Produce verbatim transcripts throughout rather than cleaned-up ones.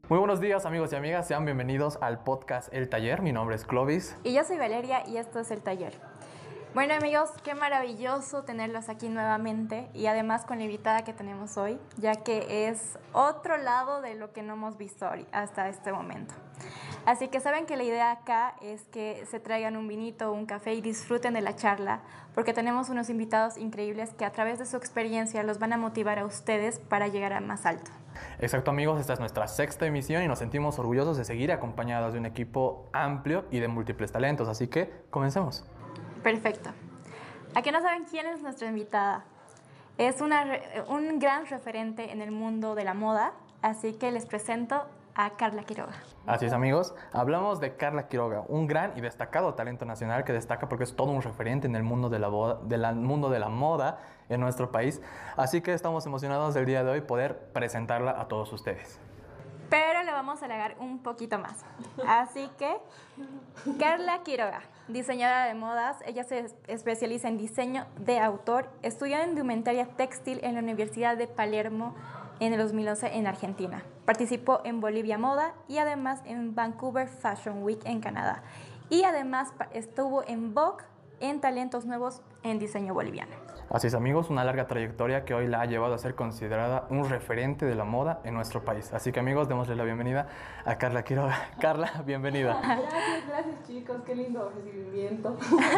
Muy buenos días amigos y amigas, sean bienvenidos al podcast El Taller. Mi nombre es Clovis. Y yo soy Valeria y esto es El Taller. Bueno amigos, qué maravilloso tenerlos aquí nuevamente y además con la invitada que tenemos hoy, ya que es otro lado de lo que no hemos visto hasta este momento. Así que saben que la idea acá es que se traigan un vinito o un café y disfruten de la charla, porque tenemos unos invitados increíbles que a través de su experiencia los van a motivar a ustedes para llegar a más alto. Exacto amigos, esta es nuestra sexta emisión y nos sentimos orgullosos de seguir acompañados de un equipo amplio y de múltiples talentos, así que comencemos. Perfecto. Aquí no saben quién es nuestra invitada. Es una, un gran referente en el mundo de la moda, así que les presento a Carla Quiroga. Así es amigos, hablamos de Carla Quiroga, un gran y destacado talento nacional que destaca porque es todo un referente en el mundo de la, boda, de la, mundo de la moda en nuestro país. Así que estamos emocionados del día de hoy poder presentarla a todos ustedes. Pero le vamos a alegar un poquito más. Así que, Carla Quiroga, diseñadora de modas, ella se especializa en diseño de autor, estudió en indumentaria textil en la Universidad de Palermo en el dos mil once en Argentina. Participó en Bolivia Moda y además en Vancouver Fashion Week en Canadá. Y además estuvo en Vogue en Talentos Nuevos en diseño boliviano. Así es amigos, una larga trayectoria que hoy la ha llevado a ser considerada un referente de la moda en nuestro país. Así que amigos, démosle la bienvenida a Carla Quiroga. Carla, bienvenida. Gracias, gracias chicos, qué lindo recibimiento.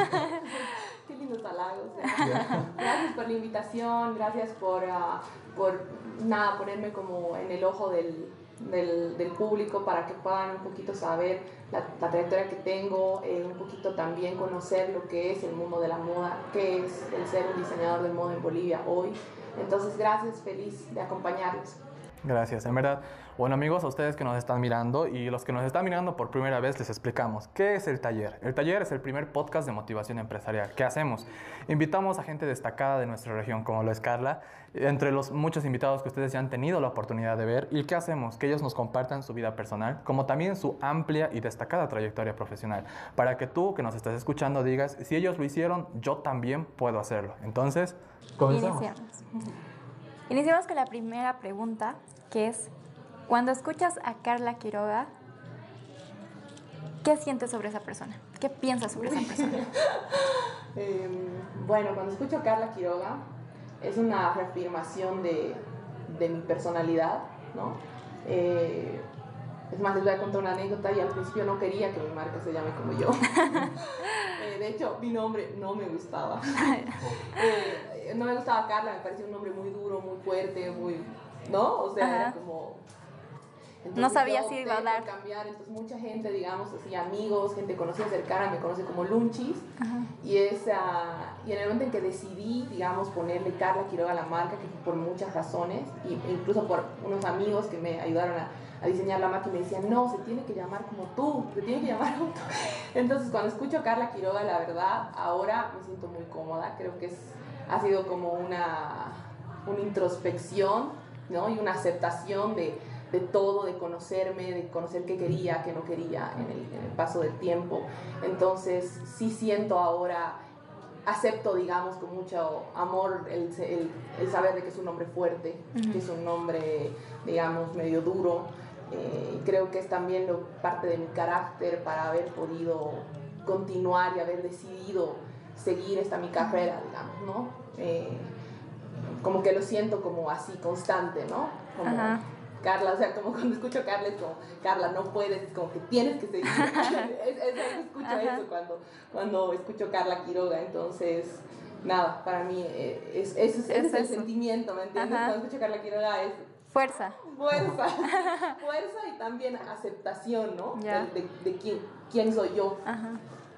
Qué lindos halagos. Gracias por la invitación, gracias por, uh, por nada, ponerme como en el ojo del, del, del público para que puedan un poquito saber la, la trayectoria que tengo, eh, un poquito también conocer lo que es el mundo de la moda, qué es el ser un diseñador de moda en Bolivia hoy. Entonces, gracias, feliz de acompañarlos. Gracias, en verdad. Bueno amigos, a ustedes que nos están mirando y los que nos están mirando por primera vez les explicamos ¿qué es El Taller? El Taller es el primer podcast de motivación empresarial. ¿Qué hacemos? Invitamos a gente destacada de nuestra región como lo es Carla, entre los muchos invitados que ustedes ya han tenido la oportunidad de ver. ¿Y qué hacemos? Que ellos nos compartan su vida personal como también su amplia y destacada trayectoria profesional, para que tú que nos estás escuchando digas, si ellos lo hicieron, yo también puedo hacerlo. Entonces, comencemos. Iniciamos. Iniciamos con la primera pregunta, que es, cuando escuchas a Carla Quiroga, ¿qué sientes sobre esa persona? ¿Qué piensas sobre esa persona? eh, bueno, cuando escucho a Carla Quiroga, es una reafirmación de, de mi personalidad, ¿no? Eh, es más, les voy a contar una anécdota y al principio no quería que mi marca se llame como yo. eh, de hecho, mi nombre no me gustaba. eh, no me gustaba Carla, me parecía un nombre muy duro, muy fuerte, muy... ¿no? O sea, era como... Entonces, no sabía si iba a dar. cambiar, entonces mucha gente, digamos así, amigos, gente conocida cercana, me conoce como Lunchis. Ajá. Y, esa, y en el momento en que decidí, digamos, ponerle Carla Quiroga a la marca, que fue por muchas razones, y, e incluso por unos amigos que me ayudaron a, a diseñar la marca y me decían, no, se tiene que llamar como tú, se tiene que llamar como tú. Entonces, cuando escucho a Carla Quiroga, la verdad, ahora me siento muy cómoda, creo que es, ha sido como una, una introspección, ¿no? Y una aceptación de, de todo, de conocerme, de conocer qué quería, qué no quería en el, en el paso del tiempo. Entonces sí siento ahora, acepto digamos con mucho amor el, el, el saber de que es un hombre fuerte, uh-huh. que es un hombre digamos medio duro. Eh, creo que es también lo, parte de mi carácter para haber podido continuar y haber decidido seguir esta mi carrera, digamos, ¿no? Eh, como que lo siento como así, constante, ¿no? Como Ajá. Carla, o sea, como cuando escucho a Carla es como, Carla, no puedes, es como que tienes que seguir. es, es, es, escucho Ajá. eso cuando, cuando escucho Carla Quiroga, entonces, nada, para mí es, es, es, es, es el eso. Sentimiento, ¿me entiendes? Ajá. Cuando escucho a Carla Quiroga es... Fuerza. Fuerza. Fuerza y también aceptación, ¿no? De, de, de quién, quién soy yo. Ajá.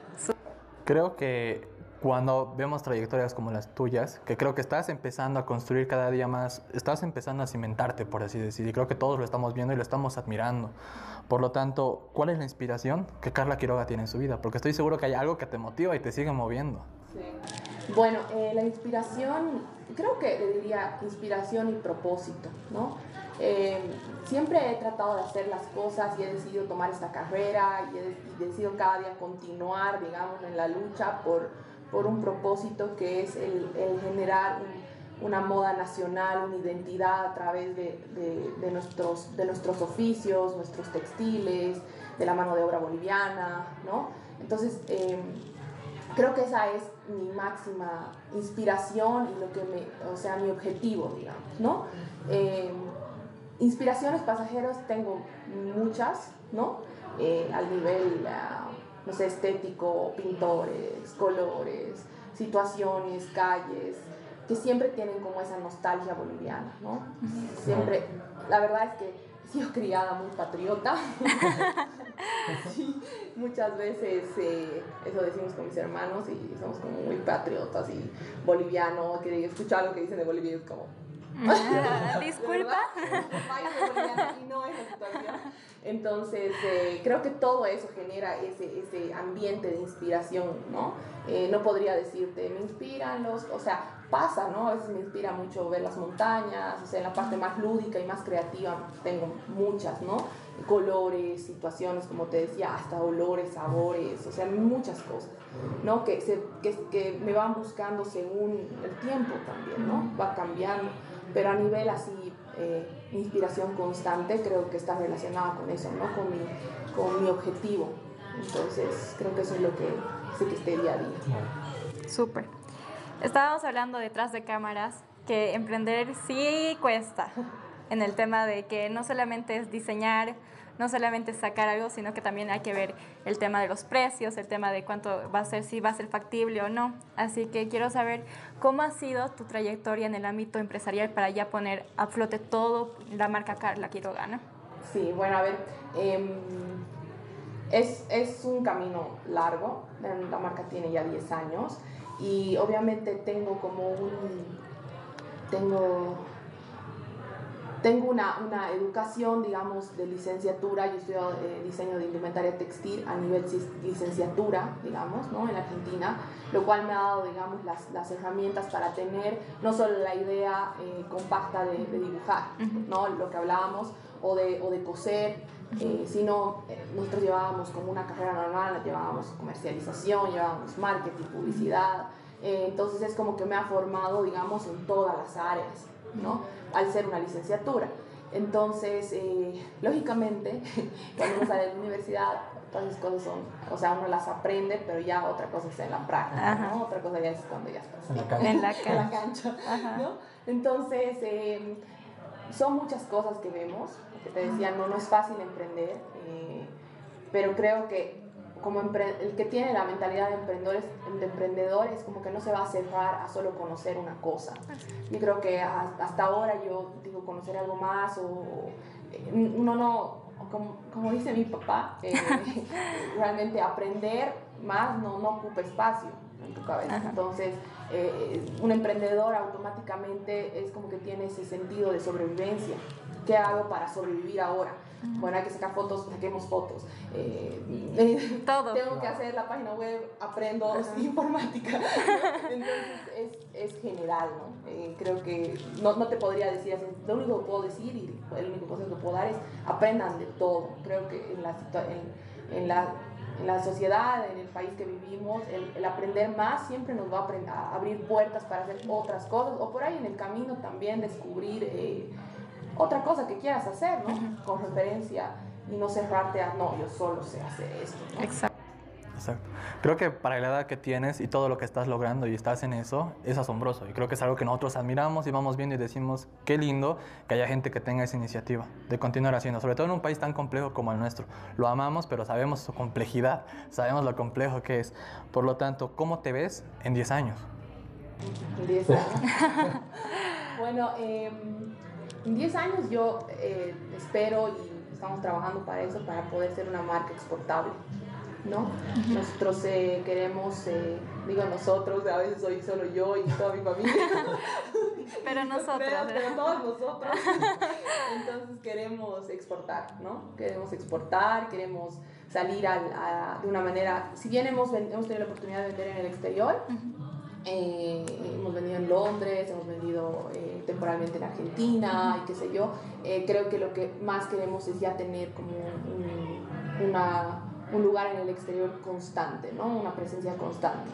Creo que cuando vemos trayectorias como las tuyas, que creo que estás empezando a construir cada día más, estás empezando a cimentarte, por así decir, y creo que todos lo estamos viendo y lo estamos admirando. Por lo tanto, ¿cuál es la inspiración que Carla Quiroga tiene en su vida? Porque estoy seguro que hay algo que te motiva y te sigue moviendo. Sí. Bueno, eh, la inspiración, creo que le diría inspiración y propósito, ¿no? Eh, siempre he tratado de hacer las cosas y he decidido tomar esta carrera y he, y decidido cada día continuar, digamos, en la lucha por... por un propósito que es el, el generar un, una moda nacional, una identidad a través de, de, de, nuestros, de nuestros oficios, nuestros textiles, de la mano de obra boliviana, ¿no? Entonces, eh, creo que esa es mi máxima inspiración y lo que me, o sea, mi objetivo, digamos, ¿no? Eh, inspiraciones pasajeros tengo muchas, ¿no? Eh, al nivel, uh, no sé, estético, pintores, colores, situaciones, calles, que siempre tienen como esa nostalgia boliviana, ¿no? Siempre, la verdad es que he sido criada muy patriota. Sí, muchas veces, eh, eso decimos con mis hermanos, y somos como muy patriotas y bolivianos, que escucho algo que dicen de Bolivia y es como... Ah, disculpa. País de Bolivia y no es la situación. Entonces, eh, creo que todo eso genera ese, ese ambiente de inspiración, ¿no? Eh, no podría decirte, me inspiran los... O sea, pasa, ¿no? A veces me inspira mucho ver las montañas, o sea, en la parte más lúdica y más creativa tengo muchas, ¿no? Colores, situaciones, como te decía, hasta olores, sabores, o sea, muchas cosas, ¿no? Que, se, que, que me van buscando según el tiempo también, ¿no? Va cambiando, pero a nivel así, eh, inspiración constante, creo que está relacionada con eso, ¿no? Con mi, con mi objetivo. Entonces, creo que eso es lo que sé que esté día a día. Súper. Estábamos hablando detrás de cámaras que emprender sí cuesta, en el tema de que no solamente es diseñar, no solamente es sacar algo, sino que también hay que ver el tema de los precios, el tema de cuánto va a ser, si va a ser factible o no. Así que quiero saber cómo ha sido tu trayectoria en el ámbito empresarial para ya poner a flote todo la marca Carla Quiroga, ¿no? Sí, bueno, a ver, eh, es, es un camino largo, la marca tiene ya diez años y obviamente tengo como un... tengo... Tengo una, una educación, digamos, de licenciatura. Yo estudio eh, diseño de indumentaria textil a nivel licenciatura, digamos, ¿no? En Argentina, lo cual me ha dado, digamos, las, las herramientas para tener no solo la idea eh, compacta de, de dibujar, ¿no? Lo que hablábamos, o de, o de coser, eh, sino eh, nosotros llevábamos como una carrera normal, llevábamos comercialización, llevábamos marketing, publicidad, eh, entonces es como que me ha formado, digamos, en todas las áreas, ¿no? Al ser una licenciatura. Entonces, eh, lógicamente, cuando uno sale de la universidad, todas esas cosas son, o sea, uno las aprende, pero ya otra cosa es en la práctica, ¿no? Otra cosa ya es cuando ya estás en la cancha, en la cancha. En la cancha, ¿no? Entonces, eh, son muchas cosas que vemos, que te decía, no, no es fácil emprender, eh, pero creo que como el que tiene la mentalidad de emprendedores, de emprendedores, como que no se va a cerrar a solo conocer una cosa. Yo creo que hasta ahora yo digo conocer algo más o uno no, como, como dice mi papá, eh, realmente aprender más no, no ocupa espacio en tu cabeza. Ajá. Entonces, eh, un emprendedor automáticamente es como que tiene ese sentido de sobrevivencia. ¿Qué hago para sobrevivir ahora? Bueno, hay que sacar fotos, saquemos fotos. Eh, Todo. Tengo que hacer la página web, aprendo Ajá. informática. Entonces es, es general, ¿no? Eh, creo que no, no te podría decir así. Lo único que puedo decir y el único consejo que puedo dar es aprendan de todo. Creo que en la, en, en la, en la sociedad, en el país que vivimos, el, el aprender más siempre nos va a, aprender, a abrir puertas para hacer otras cosas o por ahí en el camino también descubrir eh, otra cosa que quieras hacer, ¿no? Uh-huh. Con referencia y no cerrarte a, no, yo solo sé hacer esto, ¿no? Exacto. Exacto. Creo que para la edad que tienes y todo lo que estás logrando y estás en eso, es asombroso. Y creo que es algo que nosotros admiramos y vamos viendo y decimos, qué lindo que haya gente que tenga esa iniciativa de continuar haciendo, sobre todo en un país tan complejo como el nuestro. Lo amamos, pero sabemos su complejidad, sabemos lo complejo que es. Por lo tanto, ¿cómo te ves en diez años? En diez años. Bueno, eh... en diez años yo eh, espero y estamos trabajando para eso, para poder ser una marca exportable, ¿no? Uh-huh. Nosotros eh, queremos, eh, digo nosotros, a veces soy solo yo y toda mi familia. Pero nosotros. Pero, pero todos nosotros. Entonces queremos exportar, ¿no? Queremos exportar, queremos salir a, a, de una manera, si bien hemos, hemos tenido la oportunidad de vender en el exterior, uh-huh. Eh, hemos vendido en Londres, hemos vendido eh, temporalmente en Argentina y qué sé yo, eh, creo que lo que más queremos es ya tener como un, una, un lugar en el exterior constante, ¿no? Una presencia constante.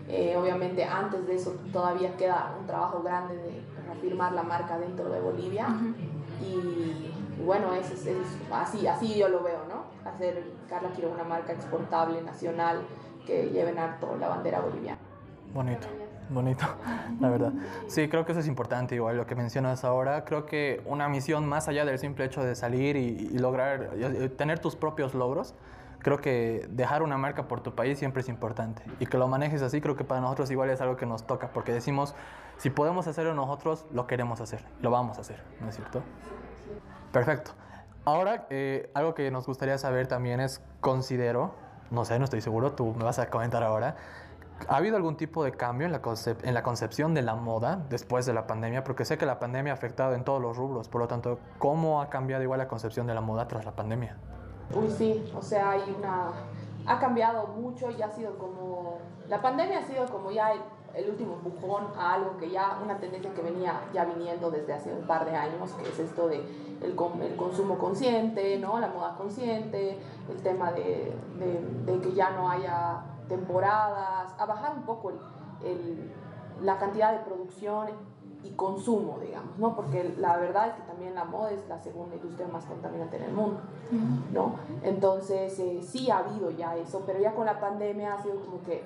Eh, obviamente antes de eso todavía queda un trabajo grande de reafirmar la marca dentro de Bolivia. Uh-huh. y, y bueno, es, es, es, así, así yo lo veo, ¿no? Hacer Carla Quiroga una marca exportable, nacional, que lleven alto la bandera boliviana. Bonito. Bonito, la verdad. Sí, creo que eso es importante, igual lo que mencionas ahora. Creo que una misión más allá del simple hecho de salir y, y lograr, y tener tus propios logros, creo que dejar una marca por tu país siempre es importante. Y que lo manejes así, creo que para nosotros igual es algo que nos toca, porque decimos, si podemos hacerlo nosotros, lo queremos hacer, lo vamos a hacer, ¿no es cierto? Perfecto. Ahora, eh, algo que nos gustaría saber también es, considero, no sé, no estoy seguro, tú me vas a comentar ahora, ¿ha habido algún tipo de cambio en la, concep- en la concepción de la moda después de la pandemia? Porque sé que la pandemia ha afectado en todos los rubros, por lo tanto, ¿cómo ha cambiado igual la concepción de la moda tras la pandemia? Uy, sí, o sea, hay una... ha cambiado mucho y ha sido como... La pandemia ha sido como ya el, el último empujón a algo que ya, una tendencia que venía ya viniendo desde hace un par de años, que es esto de el, el consumo consciente, ¿no? La moda consciente, el tema de, de, de que ya no haya temporadas, a bajar un poco el, el, la cantidad de producción y consumo, digamos, ¿no? Porque la verdad es que también la moda es la segunda industria más contaminante en el mundo, ¿no? Entonces, eh, sí ha habido ya eso, pero ya con la pandemia ha sido como que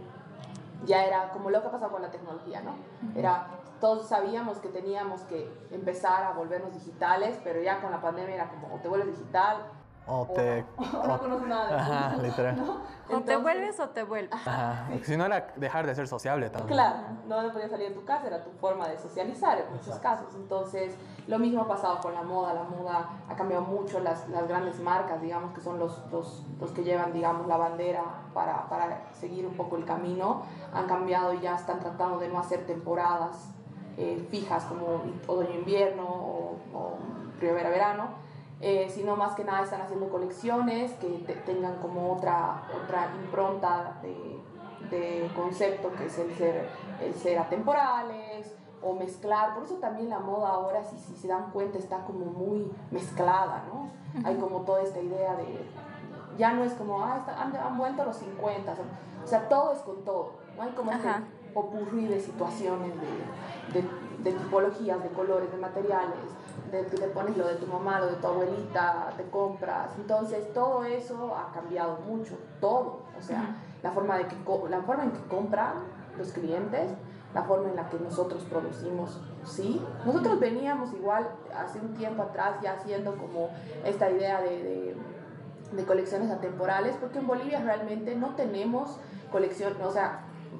ya era como lo que ha pasado con la tecnología, ¿no? Era, todos sabíamos que teníamos que empezar a volvernos digitales, pero ya con la pandemia era como, o te vuelves digital, O te... O no, o no conozco nada de eso. Ajá, literal. ¿No? Entonces, o te vuelves o te vuelves. Ajá. Si no era dejar de ser sociable también. Claro, no podías salir de tu casa, era tu forma de socializar en muchos casos. Entonces, lo mismo ha pasado con la moda. La moda ha cambiado mucho, las, las grandes marcas, digamos, que son los, los, los que llevan, digamos, la bandera para, para seguir un poco el camino, han cambiado y ya están tratando de no hacer temporadas eh, fijas como otoño-invierno o, o primavera-verano. Eh, sino más que nada están haciendo colecciones que te, tengan como otra, otra impronta de, de concepto, que es el ser, el ser atemporales o mezclar. Por eso también la moda ahora, si, si se dan cuenta, está como muy mezclada, ¿no? Uh-huh. Hay como toda esta idea de, ya no es como, ah, está, han, han vuelto los cincuenta, o sea, todo es con todo, ¿no? Hay como uh-huh. este popurrí de situaciones, de, de, de tipologías, de colores, de materiales, de que te pones lo de tu mamá, lo de tu abuelita, te compras. Entonces, todo eso ha cambiado mucho, todo. O sea, uh-huh. la, forma de que, la forma en que compran los clientes, la forma en la que nosotros producimos, sí. Nosotros veníamos igual hace un tiempo atrás ya haciendo como esta idea de, de, de colecciones atemporales, porque en Bolivia realmente no tenemos colección, o sea,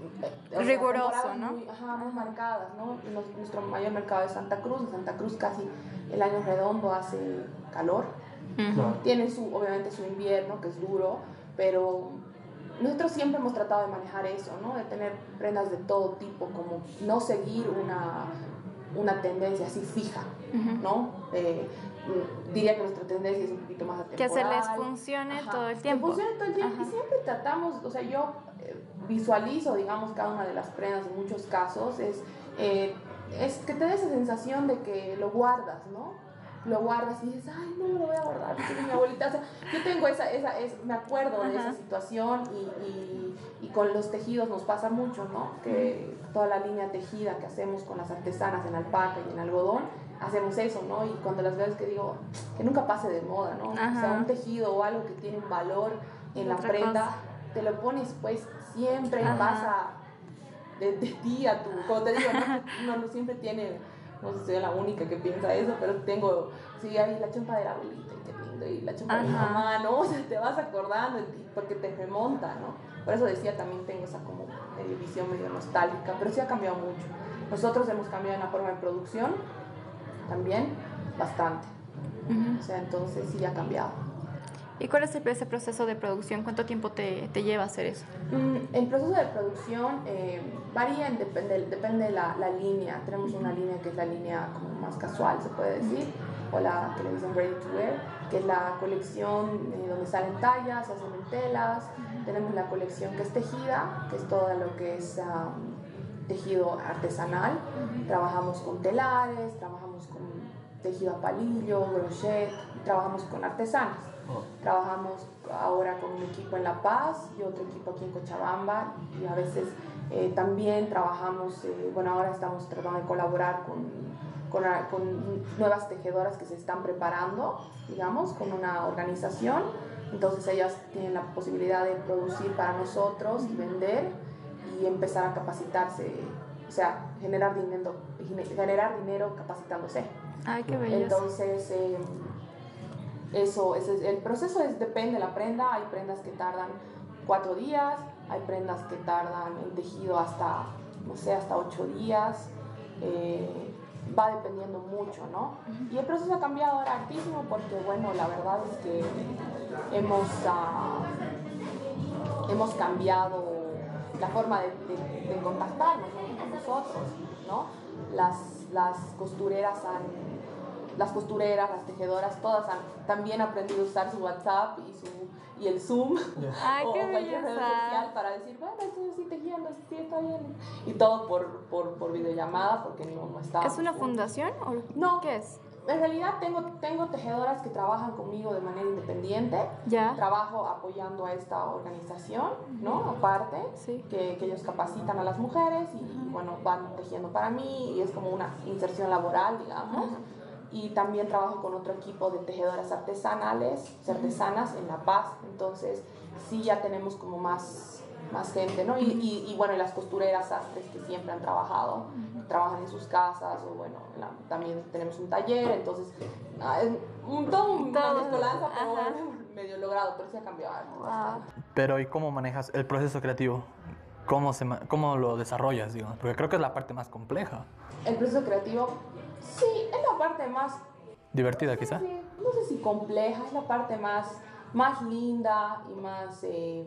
O sea, riguroso, ¿no? Muy, ajá, muy marcadas, ¿no? Nuestro mayor mercado es Santa Cruz. En Santa Cruz casi el año redondo hace calor. Uh-huh. Tiene su, obviamente su invierno, que es duro, pero nosotros siempre hemos tratado de manejar eso, ¿no? De tener prendas de todo tipo, como no seguir una, una tendencia así fija, uh-huh. ¿no? Eh, diría que nuestra tendencia es un poquito más atemporal. Que se les funcione ajá. todo el tiempo. Que funcione todo el tiempo. Ajá. Y siempre tratamos, o sea, yo eh, visualizo, digamos, cada una de las prendas en muchos casos, es, eh, es que te dé esa sensación de que lo guardas, ¿no? Lo guardas y dices, ay, no, lo voy a guardar, porque mi abuelita, o sea, yo tengo esa, esa es, me acuerdo ajá. de esa situación y, y, y con los tejidos nos pasa mucho, ¿no? Que toda la línea tejida que hacemos con las artesanas en alpaca y en algodón, hacemos eso, ¿no? Y cuando las veo es que digo, que nunca pase de moda, ¿no? Ajá. O sea, un tejido o algo que tiene un valor en la prenda, cosa. Te lo pones pues siempre y pasa de, de ti a tu, como te digo, ¿no? Uno no siempre tiene, no sé si soy la única que piensa eso, pero tengo, sí, ahí la chompa de la abuelita, y qué lindo, y la chompa ajá. de mi mamá, ¿no? O sea, te vas acordando porque te remonta, ¿no? Por eso decía, también tengo esa como medio visión medio nostálgica, pero sí ha cambiado mucho. Nosotros hemos cambiado en la forma de producción, también bastante. Uh-huh. O sea, entonces sí ha cambiado. ¿Y cuál es ese proceso de producción? ¿Cuánto tiempo te, te lleva hacer eso? Mm, el proceso de producción eh, varía, en, depende, depende de la, la línea. Tenemos una línea que es la línea como más casual, se puede decir, o la que le dicen ready to wear, que es la colección eh, donde salen tallas, se hacen en telas. Uh-huh. Tenemos la colección que es tejida, que es todo lo que es um, tejido artesanal. Uh-huh. Trabajamos con telares, trabajamos con tejido a palillo, crochet, trabajamos con artesanas. Oh. Trabajamos ahora con un equipo en La Paz y otro equipo aquí en Cochabamba, y a veces Eh, también trabajamos, eh, bueno, ahora estamos tratando de colaborar con, con, con nuevas tejedoras que se están preparando, digamos, con una organización. Entonces ellas tienen la posibilidad de producir para nosotros y vender y empezar a capacitarse, o sea, generar dinero, generar dinero capacitándose. Ay, qué bello. Entonces, eh, eso, ese, el proceso es, depende de la prenda. Hay prendas que tardan cuatro días, hay prendas que tardan el tejido hasta, no sé, hasta ocho días. Eh, va dependiendo mucho, ¿no? Y el proceso ha cambiado ahora hartísimo porque, bueno, la verdad es que hemos, uh, hemos cambiado la forma de, de, de contactarnos, ¿no?, con nosotros, ¿no? Las, las costureras han... Las costureras, las tejedoras, todas han también aprendido a usar su WhatsApp y, su, y el Zoom Ay, o, o qué cualquier red social para decir, bueno, estoy así tejiendo, sí, está bien. Y todo por, por, por videollamada porque no, no está. ¿Es una fundación o no, qué es? En realidad tengo, tengo tejedoras que trabajan conmigo de manera independiente. Ya. Trabajo apoyando a esta organización, ¿no? Aparte, sí. que, que ellos capacitan a las mujeres y, bueno, van tejiendo para mí y es como una inserción laboral, digamos. Uh-huh. Y también trabajo con otro equipo de tejedoras artesanales, artesanas en La Paz. Entonces, sí, ya tenemos como más, más gente, ¿no? Y, y, y bueno, las costureras sastres que siempre han trabajado, trabajan en sus casas, o bueno, la, también tenemos un taller, entonces, un, todo un, una mezcolanza, pero bueno, medio logrado, pero sí ha cambiado bastante. Pero, ¿y cómo manejas el proceso creativo? ¿Cómo, se, cómo lo desarrollas, digamos? Porque creo que es la parte más compleja. El proceso creativo... Sí, es la parte más... ¿Divertida, no sé quizá? Si, no sé si compleja, es la parte más, más linda y más... Eh,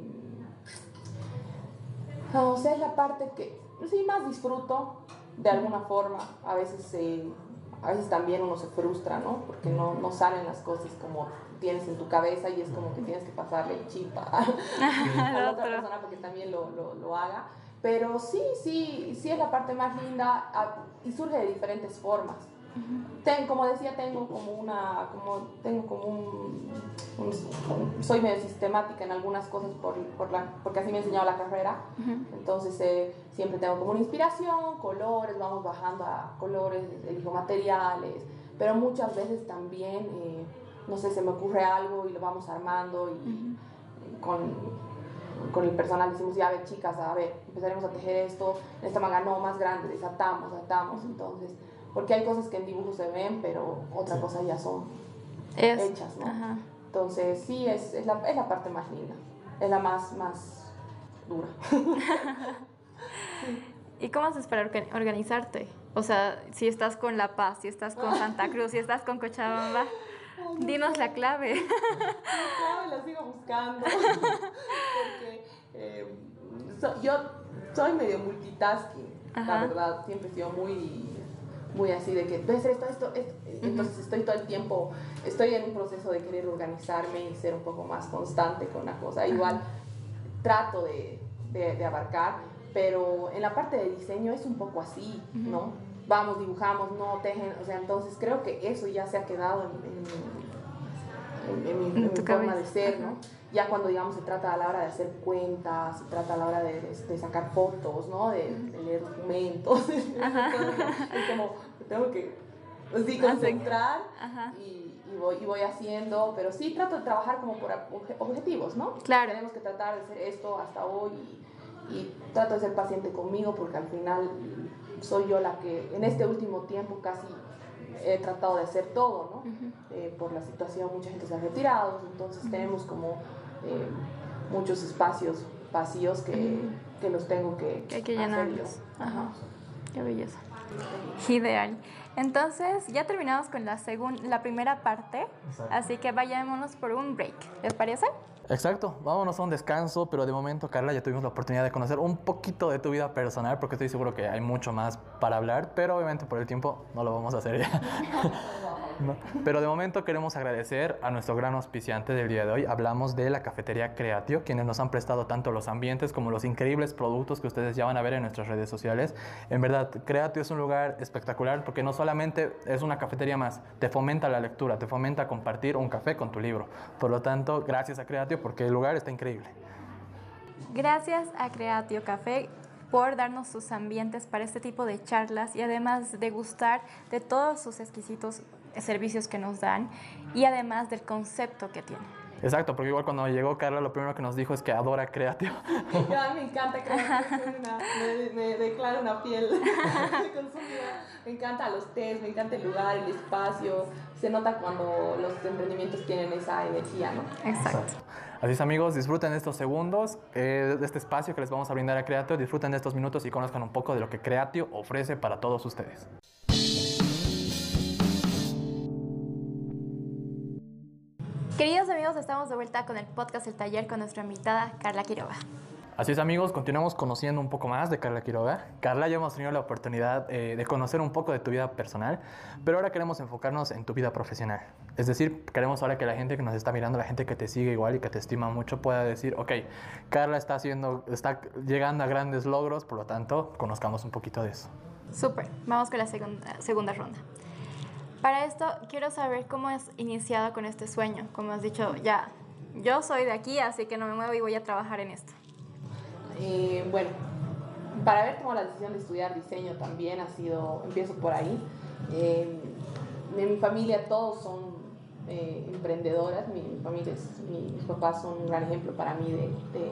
no, o sea, es la parte que sí más disfruto de alguna forma. A veces, eh, a veces también uno se frustra, ¿no? Porque no, no salen las cosas como tienes en tu cabeza y es como que tienes que pasarle el chip a, a la otra persona porque también lo, lo, lo haga. Pero sí, sí, sí es la parte más linda y surge de diferentes formas. Uh-huh. Ten, como decía, tengo como una, como, tengo como un, un, un, soy medio sistemática en algunas cosas por, por la, porque así me ha enseñado la carrera. Uh-huh. Entonces eh, siempre tengo como una inspiración, colores, vamos bajando a colores, elijo materiales, pero muchas veces también, eh, no sé, se me ocurre algo y lo vamos armando y uh-huh. con... con el personal decimos, ya, a ver, chicas, a ver, empezaremos a tejer esto, en esta manga no, más grande, desatamos, atamos, entonces, porque hay cosas que en dibujo se ven, pero otra sí. cosa ya son es, hechas, ¿no? Ajá. Entonces, sí, es, es, la, es la parte más linda, es la más, más dura. ¿Y cómo haces para organizarte? O sea, si estás con La Paz, si estás con Santa Cruz, si estás con Cochabamba... Dinos la clave. La clave la sigo buscando. Porque eh, so, yo soy medio multitasking, ajá. la verdad. Siempre he sido muy, muy así de que voy a hacer esto, esto, esto. Uh-huh. Entonces estoy todo el tiempo, estoy en un proceso de querer organizarme y ser un poco más constante con la cosa. Igual uh-huh. trato de, de, de abarcar, pero en la parte de diseño es un poco así, uh-huh. ¿no? Vamos, dibujamos, no tejen, o sea, entonces creo que eso ya se ha quedado en, en, en, en mi, en mi forma de ser, ¿no? Ya cuando, digamos, se trata a la hora de hacer cuentas, se trata a la hora de, de, de sacar fotos, ¿no? De, de leer documentos, es como, tengo que sí, concentrar y, y, voy, y voy haciendo, pero sí trato de trabajar como por objetivos, ¿no? Claro. Tenemos que tratar de hacer esto hasta hoy y, y trato de ser paciente conmigo porque al final... soy yo la que en este último tiempo casi he tratado de hacer todo, ¿no? Uh-huh. Eh, por la situación mucha gente se ha retirado, entonces uh-huh. tenemos como eh, muchos espacios vacíos que, uh-huh. que los tengo que, que hay que llenarlos. Ajá. Qué belleza. Ideal. Entonces ya terminamos con la, segun- la primera parte, exacto. Así que vayámonos por un break, ¿les parece? Exacto, vámonos a un descanso, pero de momento, Carla, ya tuvimos la oportunidad de conocer un poquito de tu vida personal, porque estoy seguro que hay mucho más para hablar, pero obviamente por el tiempo no lo vamos a hacer ya. No. Pero de momento queremos agradecer a nuestro gran auspiciante del día de hoy. Hablamos de la cafetería Creatio, quienes nos han prestado tanto los ambientes como los increíbles productos que ustedes ya van a ver en nuestras redes sociales. En verdad, Creatio es un lugar espectacular porque no solamente es una cafetería más, te fomenta la lectura, te fomenta compartir un café con tu libro. Por lo tanto, gracias a Creatio porque el lugar está increíble. Gracias a Creatio Café por darnos sus ambientes para este tipo de charlas y además de gustar de todos sus exquisitos servicios que nos dan y además del concepto que tiene. Exacto, porque igual cuando llegó Carla lo primero que nos dijo es que adora Creatio. A mí me encanta Creatio, me, me declaro una piel consumida. Me encantan los tés, me encanta el lugar, el espacio. Se nota cuando los emprendimientos tienen esa energía, ¿no? Exacto. Exacto. Así es, amigos, disfruten de estos segundos, eh, de este espacio que les vamos a brindar a Creatio, disfruten de estos minutos y conozcan un poco de lo que Creatio ofrece para todos ustedes. Queridos amigos, estamos de vuelta con el podcast El Taller con nuestra invitada Carla Quiroga. Así es, amigos, continuamos conociendo un poco más de Carla Quiroga. Carla, ya hemos tenido la oportunidad eh, de conocer un poco de tu vida personal, pero ahora queremos enfocarnos en tu vida profesional. Es decir, queremos ahora que la gente que nos está mirando, la gente que te sigue igual y que te estima mucho, pueda decir, ok, Carla está, haciendo, está llegando a grandes logros, por lo tanto, conozcamos un poquito de eso. Súper, vamos con la segunda, segunda ronda. Para esto, quiero saber cómo has iniciado con este sueño. Como has dicho, ya, yo soy de aquí, así que no me muevo y voy a trabajar en esto. Eh, bueno, para haber tomado la decisión de estudiar diseño también ha sido, empiezo por ahí. Eh, en mi familia todos son eh, emprendedoras, mi, mi familia es, mi, mis papás son un gran ejemplo para mí de, de,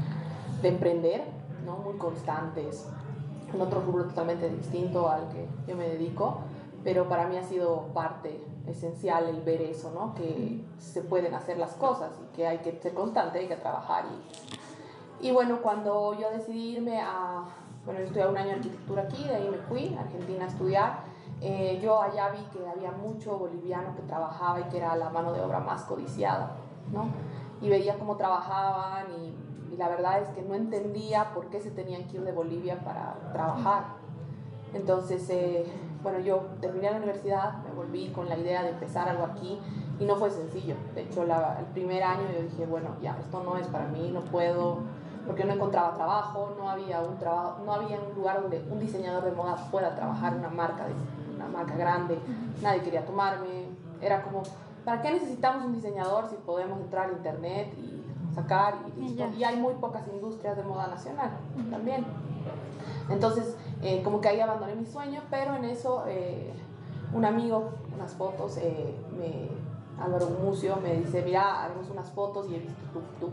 de emprender, ¿no? Muy constantes, en otro rubro totalmente distinto al que yo me dedico, pero para mí ha sido parte esencial el ver eso, ¿no? Que se pueden hacer las cosas y que hay que ser constante, hay que trabajar. Y, y bueno, cuando yo decidí irme a, bueno, yo estudié un año de arquitectura aquí, de ahí me fui a Argentina a estudiar, eh, yo allá vi que había mucho boliviano que trabajaba y que era la mano de obra más codiciada, ¿no? Y veía cómo trabajaban y, y la verdad es que no entendía por qué se tenían que ir de Bolivia para trabajar. Entonces, eh, bueno, yo terminé la universidad, me volví con la idea de empezar algo aquí y no fue sencillo. De hecho, la, el primer año yo dije, bueno, ya, esto no es para mí, no puedo, porque no encontraba trabajo, no había un, trabajo, no había un lugar donde un diseñador de moda pueda trabajar una marca, de, una marca grande, nadie quería tomarme, era como, ¿para qué necesitamos un diseñador si podemos entrar a internet y sacar y listo? Y hay muy pocas industrias de moda nacional también. Entonces, eh, como que ahí abandoné mi sueño, pero en eso eh, un amigo, unas fotos, eh, me, Álvaro Gumucio me dice, mira, haremos unas fotos y he visto tu, tu,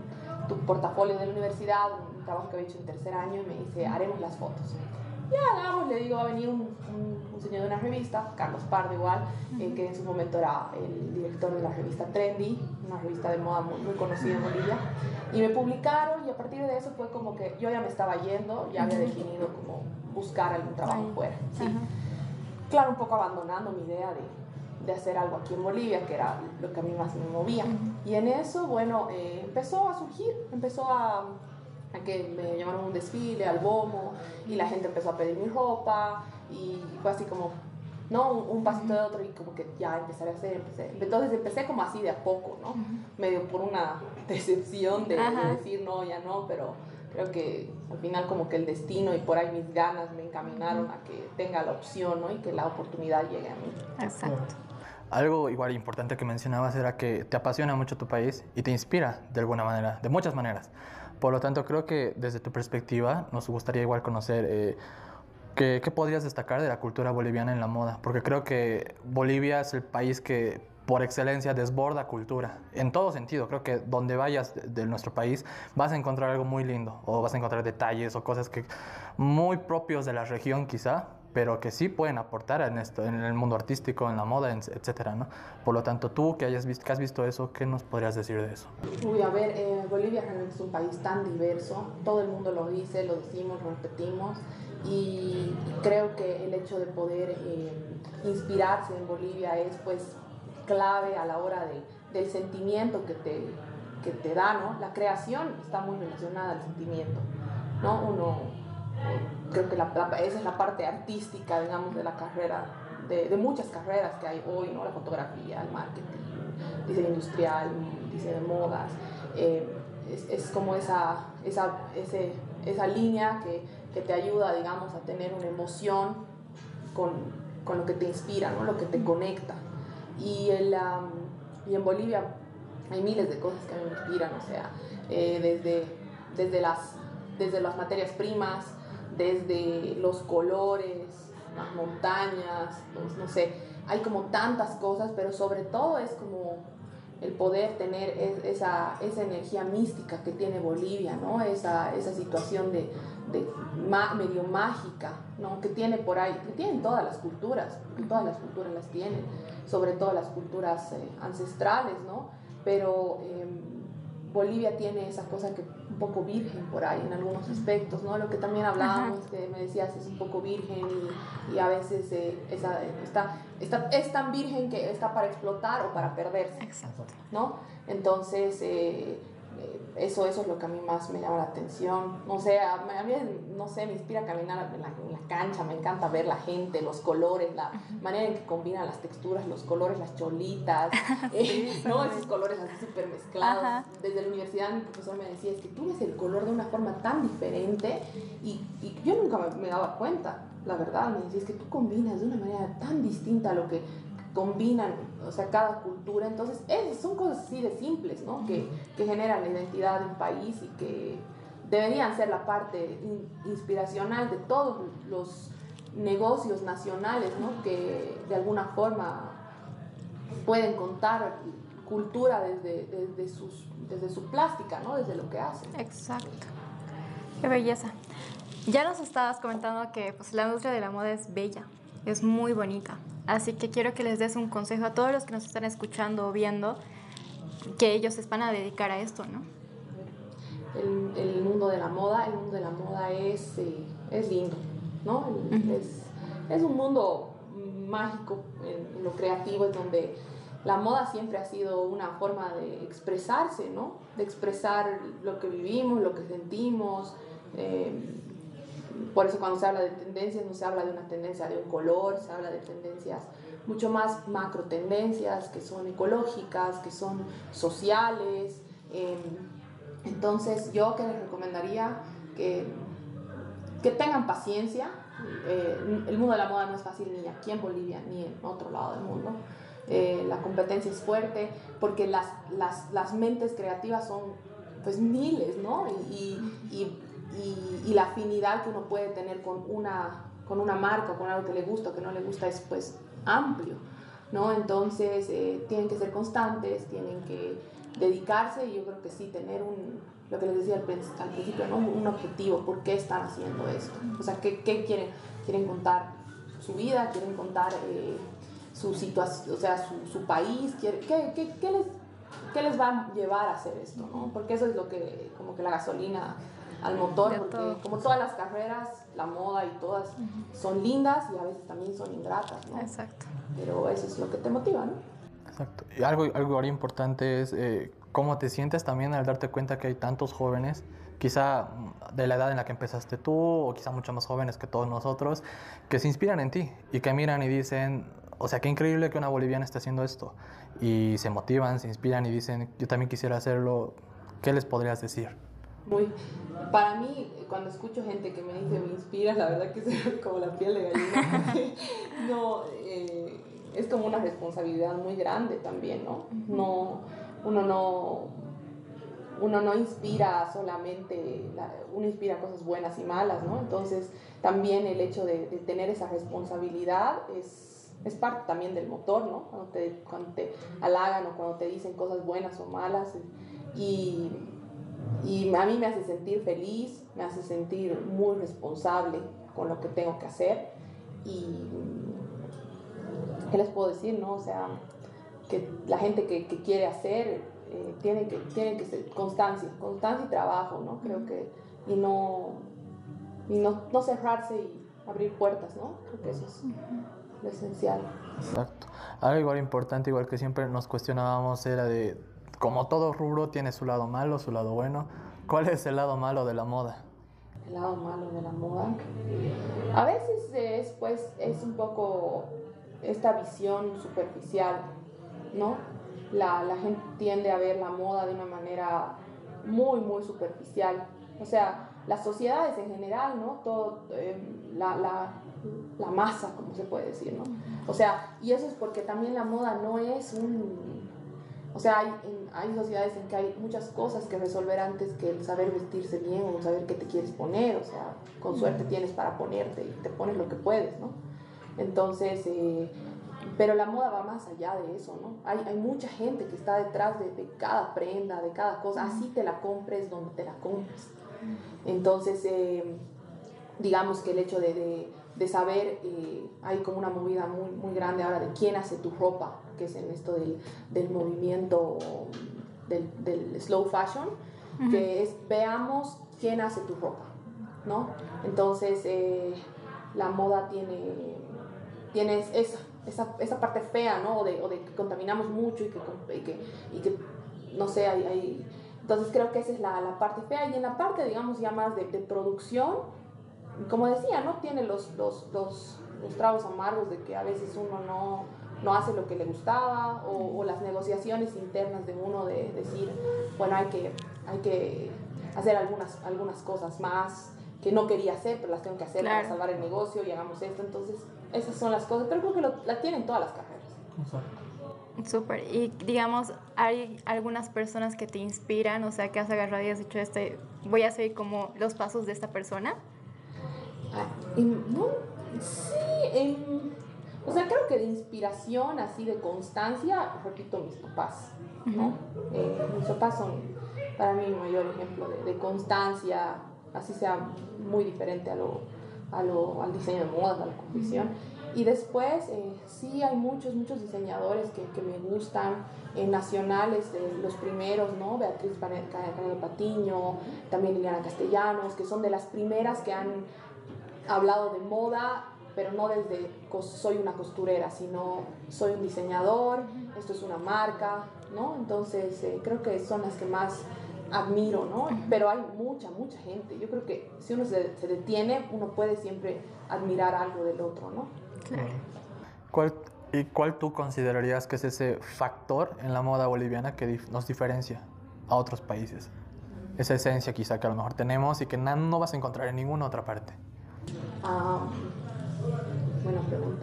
tu portafolio de la universidad, un trabajo que había hecho en tercer año, y me dice, haremos las fotos. Ya hagamos, le digo, va a venir un, un, un señor de una revista, Carlos Pardo igual, eh, que en su momento era el director de la revista Trendy, una revista de moda muy, muy conocida en Bolivia, y me publicaron y a partir de eso fue como que yo ya me estaba yendo, ya había definido como buscar algún trabajo fuera, ¿sí? Claro, un poco abandonando mi idea de, de hacer algo aquí en Bolivia, que era lo que a mí más me movía. Y en eso, bueno, eh, empezó a surgir, empezó a... a que me llamaron a un desfile, al Bomo, y la gente empezó a pedir mi ropa, y fue así como, ¿no? Un, un pasito de otro, y como que ya empezaré a hacer, empecé. Entonces empecé como así de a poco, ¿no? Medio por una decepción de, de decir no, ya no, pero creo que al final como que el destino y por ahí mis ganas me encaminaron a que tenga la opción, ¿no? Y que la oportunidad llegue a mí. Exacto. Algo igual importante que mencionabas era que te apasiona mucho tu país y te inspira de alguna manera, de muchas maneras. Por lo tanto, creo que desde tu perspectiva nos gustaría igual conocer eh, qué, qué podrías destacar de la cultura boliviana en la moda, porque creo que Bolivia es el país que por excelencia desborda cultura, en todo sentido. Creo que donde vayas de, de nuestro país vas a encontrar algo muy lindo, o vas a encontrar detalles o cosas que muy propios de la región quizá, pero que sí pueden aportar en esto, en el mundo artístico, en la moda, etcétera, ¿no? Por lo tanto, tú que, hayas visto, que has visto eso, ¿qué nos podrías decir de eso? Uy, a ver, eh, Bolivia realmente es un país tan diverso, todo el mundo lo dice, lo decimos, lo repetimos, y creo que el hecho de poder eh, inspirarse en Bolivia es pues clave a la hora de, del sentimiento que te, que te da, ¿no? La creación está muy relacionada al sentimiento, ¿no? Uno, eh, creo que la, la, esa es la parte artística, digamos, de la carrera, de, de muchas carreras que hay hoy, ¿no? La fotografía, el marketing, diseño industrial, diseño de modas, eh, es, es como esa, esa, ese, esa línea que, que te ayuda, digamos, a tener una emoción con, con lo que te inspira, ¿no? Lo que te conecta. Y, el, um, y en Bolivia hay miles de cosas que a mí me inspiran, o sea, eh, desde, desde, las, desde las materias primas, desde los colores, las montañas, pues, no sé, hay como tantas cosas, pero sobre todo es como el poder tener esa, esa energía mística que tiene Bolivia, ¿no? Esa, esa situación de, de ma, medio mágica, ¿no? Que tiene por ahí, que tienen todas las culturas, todas las culturas las tienen, sobre todo las culturas eh, ancestrales, ¿no? Pero eh, Bolivia tiene esa cosa que un poco virgen por ahí en algunos aspectos, ¿no? Lo que también hablábamos, Ajá. que me decías, es un poco virgen y, y a veces eh, esa, está, está, es tan virgen que está para explotar o para perderse, Exacto. ¿no? Entonces, eh, eso, eso es lo que a mí más me llama la atención. No sé, a mí, a mí no sé, me inspira a caminar en la, en la cancha, me encanta ver la gente, los colores, la uh-huh. manera en que combinan las texturas, los colores, las cholitas, eh, sí, ¿no? Esos colores así súper mezclados. Uh-huh. Desde la universidad mi profesor me decía, es que tú ves el color de una forma tan diferente y, y yo nunca me, me daba cuenta, la verdad, me decía, es que tú combinas de una manera tan distinta a lo que combinan, o sea, cada cultura. Entonces, es, son cosas así de simples, ¿no? Que, que generan la identidad de un país y que deberían ser la parte in, inspiracional de todos los negocios nacionales, ¿no? Que de alguna forma pueden contar cultura desde, desde, sus, desde su plástica, ¿no? Desde lo que hacen. Exacto. Qué belleza. Ya nos estabas comentando que pues, la industria de la moda es bella, es muy bonita. Así que quiero que les des un consejo a todos los que nos están escuchando o viendo, que ellos se van a dedicar a esto, ¿no? El, el mundo de la moda, el mundo de la moda es, eh, es lindo, ¿no? El, uh-huh. es, es un mundo mágico en, en lo creativo, es donde la moda siempre ha sido una forma de expresarse, ¿no? De expresar lo que vivimos, lo que sentimos. Eh, por eso cuando se habla de tendencias no se habla de una tendencia de un color, se habla de tendencias mucho más macro tendencias que son ecológicas, que son sociales. Eh, entonces yo que les recomendaría que, que tengan paciencia. Eh, el mundo de la moda no es fácil ni aquí en Bolivia ni en otro lado del mundo. Eh, la competencia es fuerte porque las, las, las mentes creativas son pues miles, ¿no? Y, y, y, y la afinidad que uno puede tener con una, con una marca, con algo que le gusta o que no le gusta es pues amplio, ¿no? Entonces eh, tienen que ser constantes, tienen que dedicarse y yo creo que sí, tener un, lo que les decía al, al principio, ¿no? Un objetivo, ¿por qué están haciendo esto? O sea, ¿qué, qué quieren? ¿Quieren contar su vida? ¿Quieren contar eh, su situación, o sea, su, su país? ¿Qué, qué, qué, qué, les, ¿Qué les va a llevar a hacer esto, ¿no? Porque eso es lo que, como que la gasolina al motor, de porque todo. Como todas las carreras, la moda y todas uh-huh. son lindas y a veces también son ingratas, ¿no? Exacto. Pero eso es lo que te motiva, ¿no? Exacto. Y algo, algo ahora importante es eh, cómo te sientes también al darte cuenta que hay tantos jóvenes, quizá de la edad en la que empezaste tú, o quizá mucho más jóvenes que todos nosotros, que se inspiran en ti y que miran y dicen, o sea, qué increíble que una boliviana esté haciendo esto. Y se motivan, se inspiran y dicen, yo también quisiera hacerlo. ¿Qué les podrías decir? Muy, para mí, cuando escucho gente que me dice, me inspiras, la verdad que es como la piel de gallina. no, eh, es como una responsabilidad muy grande también, ¿no? No, uno no, uno no inspira solamente, la, uno inspira cosas buenas y malas, ¿no? Entonces, también el hecho de, de tener esa responsabilidad es, es parte también del motor, ¿no? Cuando te, cuando te halagan o cuando te dicen cosas buenas o malas. Y, y a mí me hace sentir feliz, me hace sentir muy responsable con lo que tengo que hacer. Y, ¿qué les puedo decir, no? O sea, que la gente que, que quiere hacer eh, tiene, que, tiene que ser constancia, constancia y trabajo, ¿no? Creo que, y no, y no, no cerrarse y abrir puertas, ¿no? Creo que eso es lo esencial. Exacto. Algo igual importante, igual que siempre nos cuestionábamos, era de, como todo rubro tiene su lado malo, su lado bueno, ¿cuál es el lado malo de la moda? El lado malo de la moda, a veces es, pues, es un poco esta visión superficial, ¿no? La, la gente tiende a ver la moda de una manera muy, muy superficial. O sea, las sociedades en general, ¿no? Todo, eh, la, la, la masa, como se puede decir, ¿no? O sea, y eso es porque también la moda no es un... o sea, hay, en, hay sociedades en que hay muchas cosas que resolver antes que el saber vestirse bien o saber qué te quieres poner, o sea, con suerte tienes para ponerte y te pones lo que puedes, ¿no? Entonces, eh, pero la moda va más allá de eso, ¿no? Hay, hay mucha gente que está detrás de, de cada prenda, de cada cosa, así te la compres donde te la compres. Entonces, eh, digamos que el hecho de, de, de saber, eh, hay como una movida muy, muy grande ahora de quién hace tu ropa, que es en esto del, del movimiento del, del slow fashion, uh-huh. que es veamos quién hace tu ropa, ¿no? Entonces, eh, la moda tiene, tiene esa, esa, esa parte fea, ¿no? O de, o de que contaminamos mucho y que, y que, y que no sé, hay, hay... Entonces creo que esa es la, la parte fea. Y en la parte, digamos, ya más de, de producción, como decía, ¿no? Tiene los, los, los, los tragos amargos de que a veces uno no, no hace lo que le gustaba, o, o las negociaciones internas de uno de decir, bueno, hay que, hay que hacer algunas, algunas cosas más que no quería hacer, pero las tengo que hacer claro. para salvar el negocio y hagamos esto. Entonces, esas son las cosas, pero creo que lo, la tienen todas las carreras. Súper. Y digamos, ¿hay algunas personas que te inspiran? O sea, que has agarrado y has dicho, este, voy a seguir como los pasos de esta persona. Ah, en, no, sí, en, o sea, creo que de inspiración, así de constancia, repito, mis papás, ¿no? Uh-huh. Eh, mis papás son para mí el mayor ejemplo de, de constancia, así sea muy diferente a lo, a lo, al diseño de modas, a la confección. Y después, eh, sí hay muchos, muchos diseñadores que, que me gustan, eh, nacionales, de los primeros, ¿no? Beatriz Canelo Patiño, también Liliana Castellanos, que son de las primeras que han hablado de moda, pero no desde soy una costurera, sino soy un diseñador, esto es una marca, ¿no? Entonces, eh, creo que son las que más admiro, ¿no? Pero hay mucha, mucha gente. Yo creo que si uno se, se detiene, uno puede siempre admirar algo del otro, ¿no? Claro. ¿Cuál, ¿Y cuál tú considerarías que es ese factor en la moda boliviana que dif- nos diferencia a otros países? Esa esencia quizá que a lo mejor tenemos y que no, no vas a encontrar en ninguna otra parte. Ah, buena pregunta.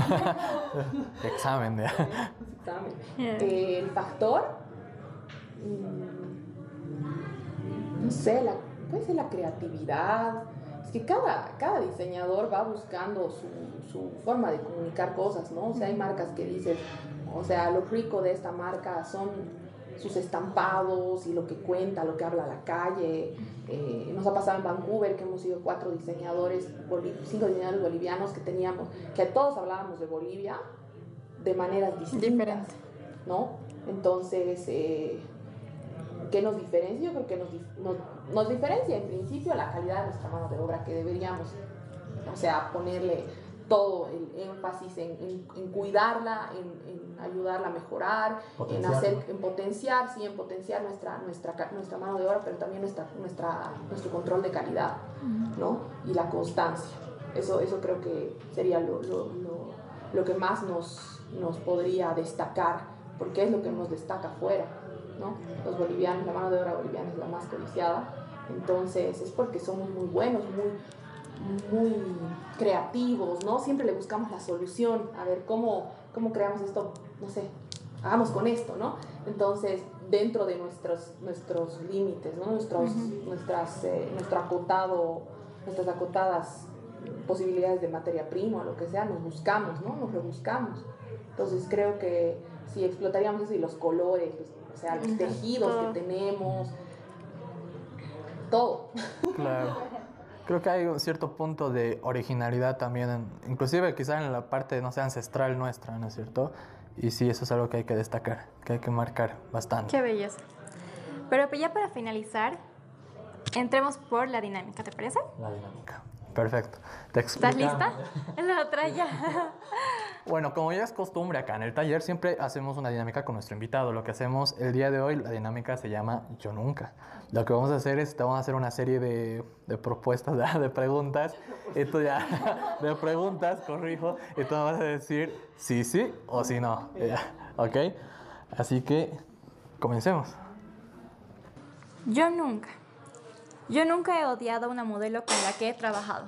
Examen, ¿eh? Examen. Yeah. Eh, el factor, mmm, no sé, la, puede ser la creatividad. Es que cada, cada diseñador va buscando su, su forma de comunicar cosas, ¿no? O sea, hay marcas que dicen, o sea, lo rico de esta marca son sus estampados y lo que cuenta, lo que habla la calle. Eh, nos ha pasado en Vancouver que hemos sido cuatro diseñadores, cinco diseñadores bolivianos que teníamos, que todos hablábamos de Bolivia de maneras distintas, diferente, ¿no? Entonces, eh, ¿qué nos diferencia? Yo creo que nos, nos, nos diferencia en principio la calidad de nuestra mano de obra, que deberíamos, o sea, ponerle todo el énfasis en, en, en cuidarla, en, en ayudarla a mejorar, en hacer, en potenciar, sí, en potenciar nuestra, nuestra, nuestra mano de obra, pero también nuestra, nuestra, nuestro control de calidad, ¿no? Y la constancia. Eso, eso creo que sería lo, lo, lo, lo que más nos, nos podría destacar, porque es lo que nos destaca afuera, ¿no? Los bolivianos, la mano de obra boliviana es la más codiciada, entonces es porque somos muy buenos, muy muy creativos, ¿no? Siempre le buscamos la solución, a ver cómo, cómo creamos esto, no sé, hagamos con esto, ¿no? Entonces, dentro de nuestros, nuestros límites, ¿no? Nuestros, uh-huh. nuestras, eh, nuestro acotado, nuestras acotadas posibilidades de materia prima, lo que sea, nos buscamos, ¿no? Nos rebuscamos. Entonces, creo que si explotaríamos eso y los colores, los, o sea, los uh-huh. tejidos uh-huh. que tenemos, todo. Claro. Creo que hay un cierto punto de originalidad también, en, inclusive quizá en la parte, no sé, ancestral nuestra, ¿no es cierto? Y sí, eso es algo que hay que destacar, que hay que marcar bastante. Qué belleza. Pero ya para finalizar, entremos por la dinámica, ¿te parece? La dinámica. Perfecto. Te ¿Estás lista? La otra ya. Bueno, como ya es costumbre acá en el taller, siempre hacemos una dinámica con nuestro invitado. Lo que hacemos el día de hoy, la dinámica se llama Yo Nunca. Lo que vamos a hacer es, te vamos a hacer una serie de, de propuestas, de, de preguntas. Esto ya, de preguntas, corrijo. Y tú vas a decir sí, sí o sí, no. ¿Ok? Así que, comencemos. Yo nunca. Yo nunca he odiado a una modelo con la que he trabajado.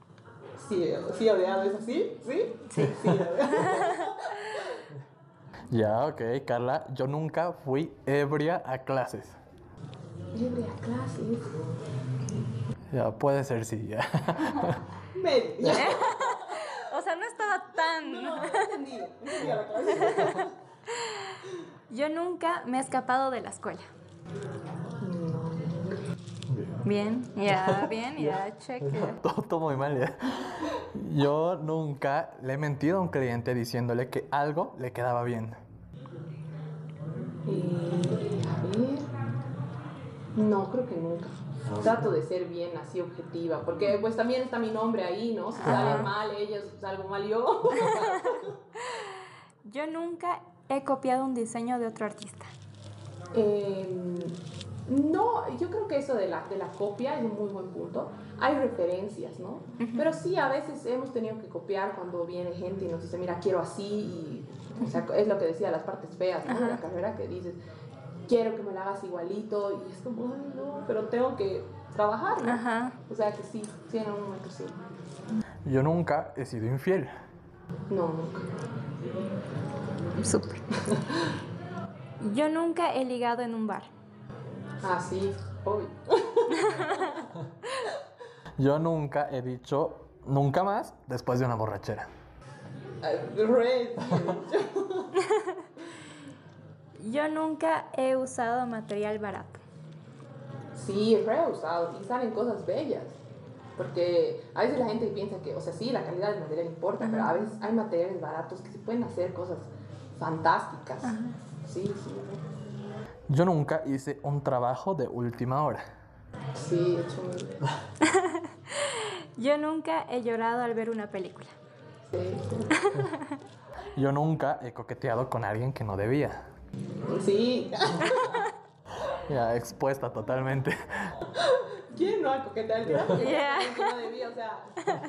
Sí, sí, odiado, ¿es así? ¿Sí? Sí. sí Ya, ok, Carla. Yo nunca fui ebria a clases. Libre a clases. Ya, puede ser sí, ya. Medio. O sea, no estaba tan... No, no, he entendido. He entendido la clase. Yo nunca me he escapado de la escuela. Bien, ya, bien, ya, check. ya. Todo, todo muy mal, ya. Yo nunca le he mentido a un cliente diciéndole que algo le quedaba bien. Eh, a ver. No, creo que nunca. Trato de ser bien así objetiva, porque pues también está mi nombre ahí, ¿no? Si sale mal ellos, salgo mal yo. Yo nunca he copiado un diseño de otro artista. Eh, no, yo creo que eso de la, de la copia es un muy buen punto. Hay referencias, ¿no? Pero sí, a veces hemos tenido que copiar cuando viene gente y nos dice, mira, quiero así, y, o sea, es lo que decía, las partes feas, ¿no? De la carrera, que dices, quiero que me la hagas igualito, y es como, ay, no, pero tengo que trabajar, ¿no? Ajá. O sea, que sí, sí, en un momento sí. Yo nunca he sido infiel. No, nunca. Súper. Yo nunca he ligado en un bar. Ah, sí, obvio. Yo nunca he dicho nunca más después de una borrachera. Ay, re, Yo nunca he usado material barato. sí, es re usado y salen cosas bellas. Porque a veces la gente piensa que, o sea, sí, la calidad del material importa, pero a veces hay materiales baratos que se pueden hacer cosas fantásticas. Ajá. Sí, sí. Yo nunca hice un trabajo de última hora. Sí, de hecho, Yo nunca he llorado al ver una película. sí. Yo nunca he coqueteado con alguien que no debía. Sí. Ya expuesta totalmente. ¿Quién no ha coqueteado? Yeah. No debía, o sea.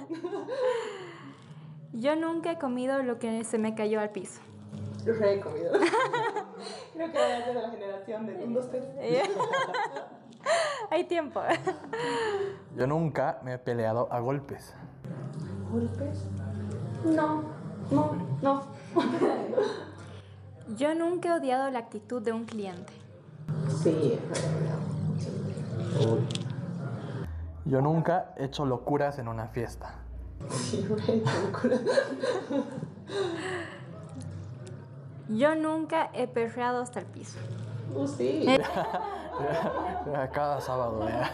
Yo nunca he comido lo que se me cayó al piso. Re comido. Creo que voy a ser de la generación de un, dos, tres. Hay tiempo. Yo nunca me he peleado a golpes. ¿Golpes? No, no, no. Yo nunca he odiado la actitud de un cliente. Sí, Yo nunca he hecho locuras en una fiesta. sí, re locura. Yo nunca he perreado hasta el piso. Uh, sí. Ya, cada sábado, ya.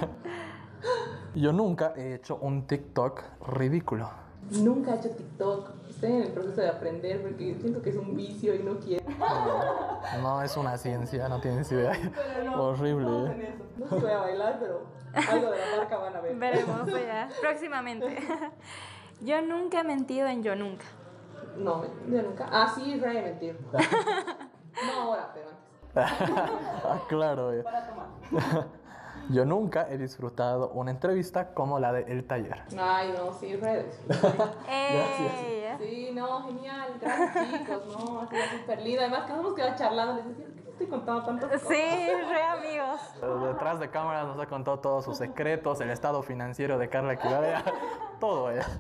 Yo nunca he hecho un TikTok ridículo. Nunca he hecho TikTok. Estoy en el proceso de aprender porque siento que es un vicio y no quiero. No es una ciencia, no tienes idea. Pero no, Horrible. no ¿eh? hacen eso. No sé si voy a bailar, pero algo de la marca van a ver. Veremos ya, próximamente. Yo nunca he mentido en yo nunca. No, yo nunca. Ah, sí, re mentir. No ahora, pero antes. Ah, claro. ya. Para tomar. Yo nunca he disfrutado una entrevista como la de El Taller. Ay, no, sí, re. ¡Ey! Sí, no, genial. Gracias, chicos, no, ha sido súper lindo. Además, que nos hemos quedado charlando. Les decía, ¿por qué te estoy contando tantas cosas? Sí, re amigos. Detrás de cámaras nos ha contado todos sus secretos, el estado financiero de Carla Quiroga, todo ella.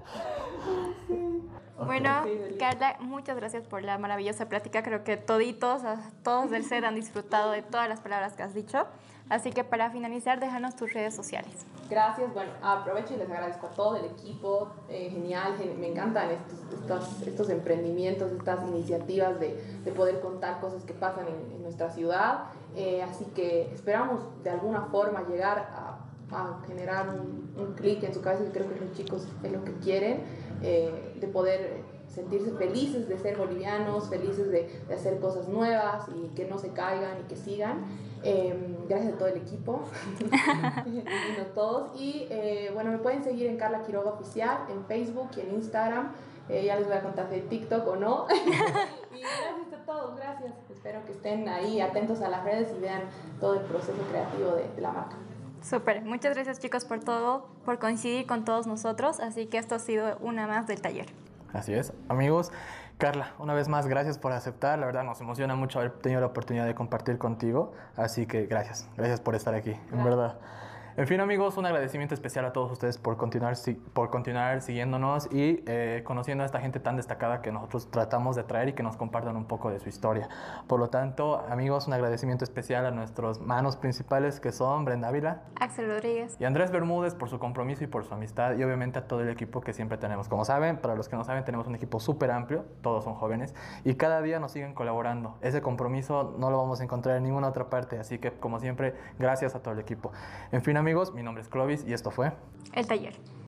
Bueno, Sí, Delia. Carla, muchas gracias por la maravillosa plática. Creo que toditos, a- todos del set han disfrutado de todas las palabras que has dicho. Así que para finalizar, déjanos tus redes sociales. Gracias, bueno, aprovecho y les agradezco a todo el equipo, eh, genial, gen- me encantan estos, estos, estos emprendimientos, estas iniciativas de, de poder contar cosas que pasan en, en nuestra ciudad, eh, así que esperamos de alguna forma llegar a, a generar un, un clic en su cabeza, que creo que los chicos es lo que quieren, eh, de poder sentirse felices de ser bolivianos, felices de, de hacer cosas nuevas y que no se caigan y que sigan. Eh, gracias a todo el equipo, divinos todos. Y eh, bueno, me pueden seguir en Carla Quiroga Oficial, en Facebook y en Instagram. Eh, ya les voy a contar de TikTok o no. Y gracias a todos, gracias. Espero que estén ahí atentos a las redes y vean todo el proceso creativo de, de la marca. Súper, muchas gracias chicos por todo, por coincidir con todos nosotros. Así que esto ha sido una más del taller. Así es, amigos. Carla, una vez más, gracias por aceptar. La verdad, nos emociona mucho haber tenido la oportunidad de compartir contigo. Así que gracias, gracias por estar aquí, en verdad. En fin, amigos, un agradecimiento especial a todos ustedes por continuar, por continuar siguiéndonos y eh, conociendo a esta gente tan destacada que nosotros tratamos de traer y que nos compartan un poco de su historia. Por lo tanto, amigos, un agradecimiento especial a nuestros manos principales que son Brenda Ávila, Axel Rodríguez y Andrés Bermúdez por su compromiso y por su amistad, y obviamente a todo el equipo que siempre tenemos. Como saben, para los que no saben, tenemos un equipo súper amplio, todos son jóvenes, y cada día nos siguen colaborando. Ese compromiso no lo vamos a encontrar en ninguna otra parte, así que como siempre, gracias a todo el equipo. En fin, amigos, mi nombre es Clovis y esto fue El Taller.